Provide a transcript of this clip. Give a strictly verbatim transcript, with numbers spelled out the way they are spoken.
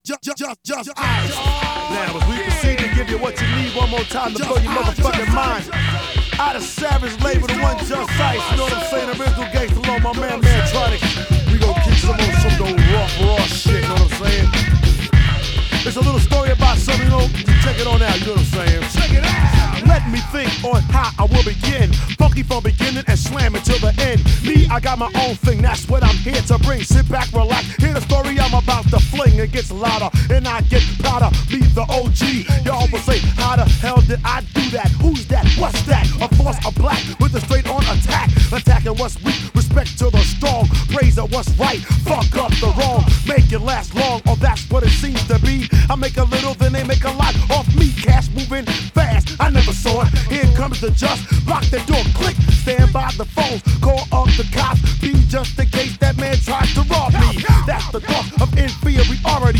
Just, just, just, just eyes. Now, as we proceed to give you what you need one more time to blow your motherfucking mind. Out of Savage label, the one just ice. You know what I'm saying? Original gangsta along my man, Mantronic. We gon' kick some on some of the rough, raw shit, you know what I'm saying? It's a little story about something, you know, check it on out, you know what I'm saying? Check it out! Let me think on how I will begin. Funky from beginning and slam until the end. Me, I got my own thing, that's what I'm here to bring. Sit back, relax, hear the story I'm about to fling. It gets louder and I get prouder. Be the O G, y'all will say, how the hell did I do that? Who's that? What's that? A force of black with a straight on attack. Attacking what's weak, respect to the strong. Praise at what's right, fuck up the wrong. Make it last long, or that's what it seems to be. I make a little, then they make a lot off me. Cash moving fast, I never saw it. Here comes the just,